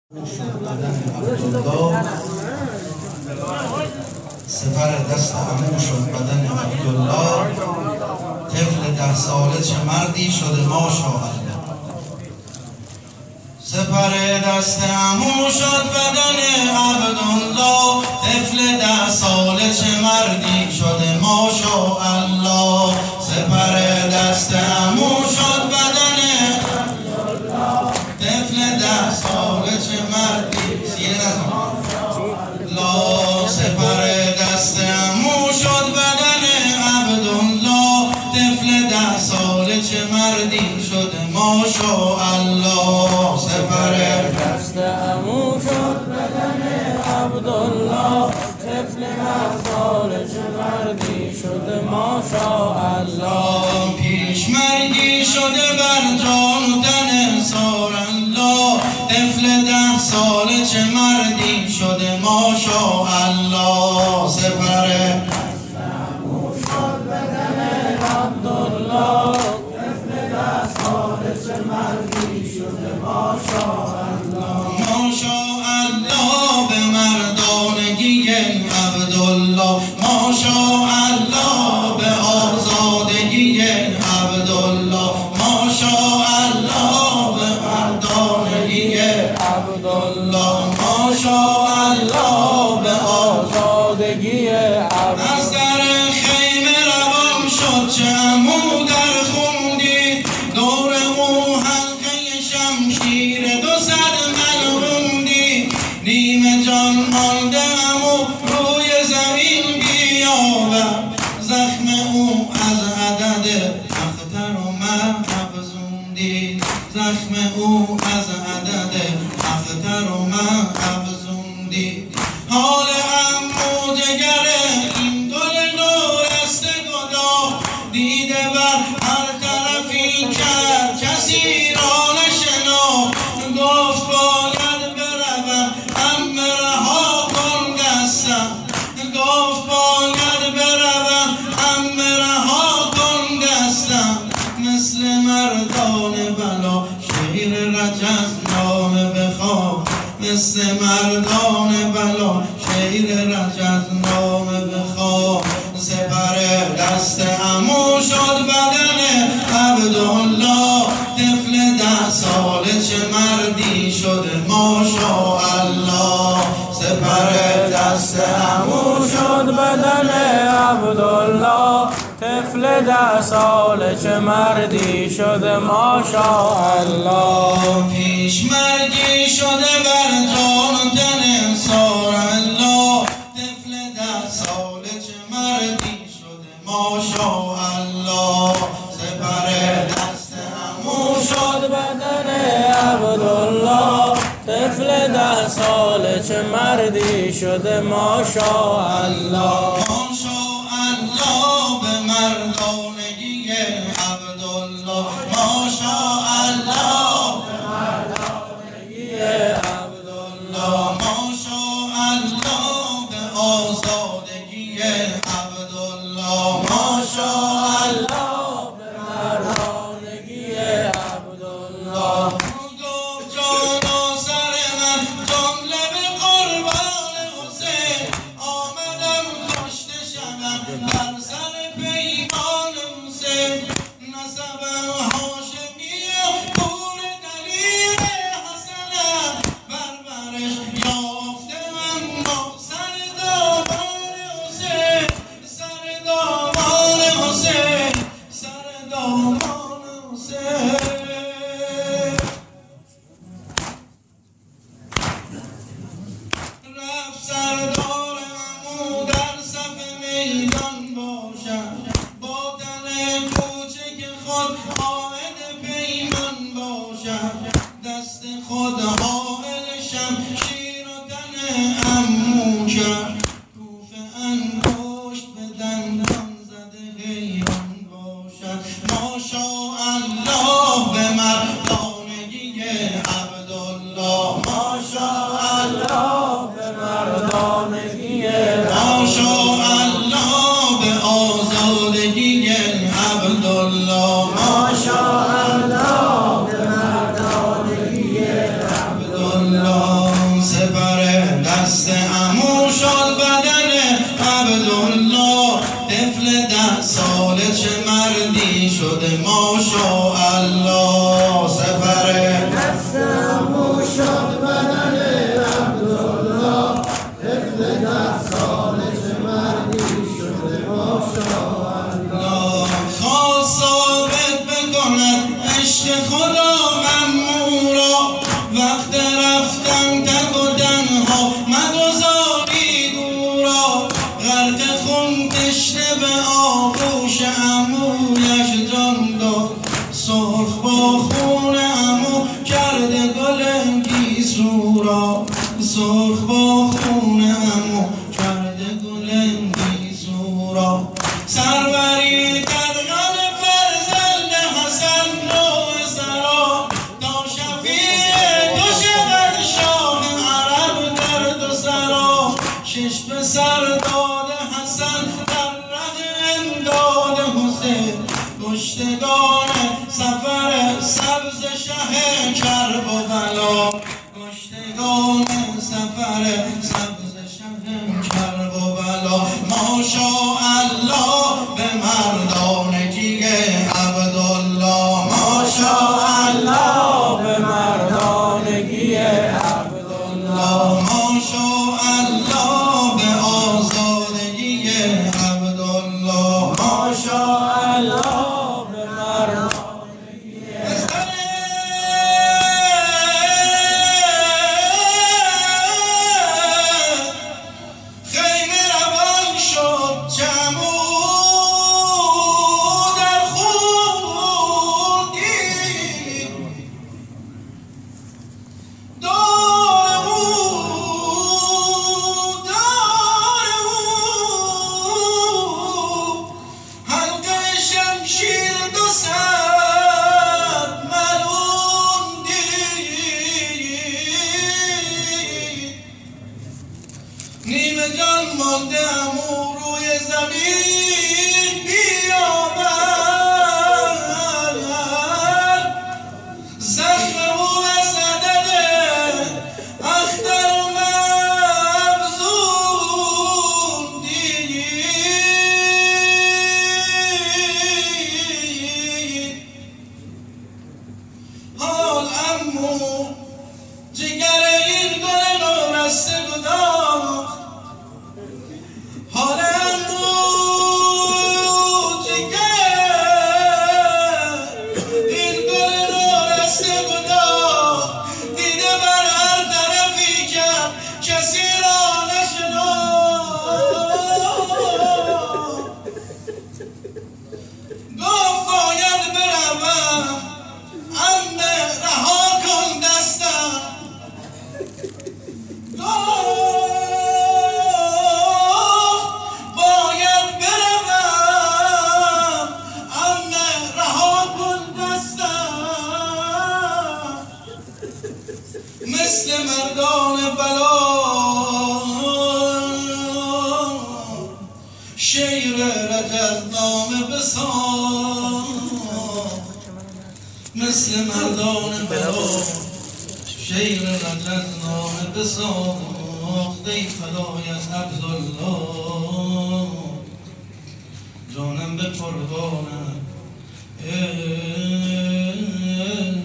عبدالله سپر دست عمو شد بدن عبدالله. طفل 10 ساله چه مردی شده ماشاءالله. سپر دست عمو شد بدن عبدالله. طفل 10 ساله چه مردی شده ماشاءالله. سپر دست عمو شد بدن عبدالله. طفل 10 ساله چه مردی لا. سپر دست عمو شد بدن عبدالله. طفل 10 ساله چه مردی شده ماشاءالله. سپر دست عمو شد بدن عبدالله. طفل 10 ساله چه مردی شده ماشاءالله. پیشمرگی شده بر جان و تن انصارالله. طفل 10 ساله چه مردی شده ماشاءالله. سپر دست عمو شد بدن عبدالله. طفل 10 ساله چه مردی شده ماشاءالله. ماشاءالله به مردانگی عبدالله. ماشاءالله به آزادگی عبدالله. ماشاءالله به مردانگی عبدالله. ماشاءالله به آزادگی عبدالله. از در خیمه روان شد چه عمو در خوندی. دور مو حلقه شمشیر 200 ملعوندی. نیم جان مانده عمو روی زمین بیاور. زخم او از عدد اختر و محفظوندی. زخم او از عدد اختر و محفظوندی. حال عمو جگر این گل نورسته گدا. دیده بر هر طرفی کرد کسی را نشناخت. گفت باید بروم عمه رها کن دستم. گفت باید بروم عمه رها کن دستم. مثل مردان بلا شعر رجز نامه بخواه. مثل مردان بلا شعر رجز نامه بخواه. سپر دست عمو شد بدن عبدالله. طفل 10 ساله چه مردی شده ماشاءالله. سپر دست عمو شد بدن عبدالله. طفل 10 ساله چه مردی شده ماشاءالله. پیشمرگی شده بر جان و تن انصارالله. طفل 10 ساله چه مردی شده ماشاءالله. سپر دست عمو شد بدن عبدالله. طفل 10 ساله چه مردی شده ماشاءالله. ماشاءالله به مردانگی عبدالله. ماشاءالله به مردانگی عبدالله. ماشاءالله به آزادگی عبدالله. ماشاءالله به مردانگی عبدالله. گفت جانا سر من جمله به قربان حسین. آمدم کشته شوم بر سر پیمان حسین. نسبم هاشمیه پور دلیل حسنم. بربرش یافته من با سر دامان حسین. سر دامان حسین. سر دامان حسین. رفت سردار عمو در صف میدان باشد. با تن کوچک خود قائد پیمان باشد. دست خود حائل شمشیر و تن عمو کرد. کوف انگشت به دندان زده حیران باشد. ماشاءالله به مردانگی عبدالله. ماشاءالله به مردانگی ماشاءالله به آزادگی عبدالله. ماشاءالله به مردانگی عبدالله. رفتم تک و تنها مگذاری دورا، غرق خون تشنه به آغوش عمویش جان داد، سرخ با خون عمو کرده گل گیسو، سرخ با خون عمو کرده گل گیسو. سروری قدغن فرزند حسن نوع سرا، تا شفیع تو شود شاه عرب در دو سرا. شش پسر داد حسن در ره امداد حسین، کشتگان سفر سبز شه کرب و بلا، کشتگان سفر سبز شه کرب و بلا. ماشاءالله به مردانگی عبدالله، ماشاءالله به مردانگی عبدالله، ماشاءالله به آزادگی عبدالله، ماشاءالله به مردانگی. خیمه روان شد چمو در خون دید، دار حلقه شمشیر دو صد ملون دید. نیمه جان مانده عمو روی زمین بیامد، زخم او زدن اختر و مبزون دید. حال عمو جگر این گل نورسته گداخت، حال عمو جگر این گل نورسته گداخت، دیده بر هر طرفی کرد کسی را نشناخت. گفت باید بروم عمه رها کن دستم، گفت باید بروم عمه رها کن دستم. مثل مردان بلا شیر رجزنامه بساخت، مثل مردان بلا شیر رجزنامه بساخت. ای فدایت عبدالله جانم به قربانت.